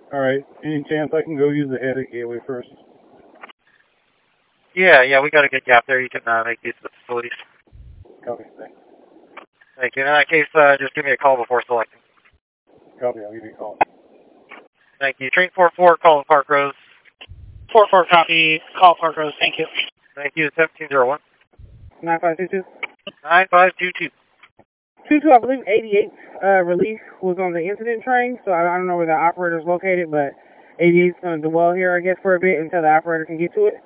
Alright, any chance I can go use the head at Gateway first? Yeah, we got a good gap there. You can make use of the facilities. Copy, thanks. Thank you. In that case, just give me a call before selecting. Copy, I'll give you a call. Thank you. Train 44, calling Park Rose. 44 copy, call Park Rose, thank you. Thank you. 1701. 9522. 9522. 22, I believe 88 relief was on the incident train, so I don't know where the operator's located, but 88 is going to dwell here, I guess, for a bit until the operator can get to it.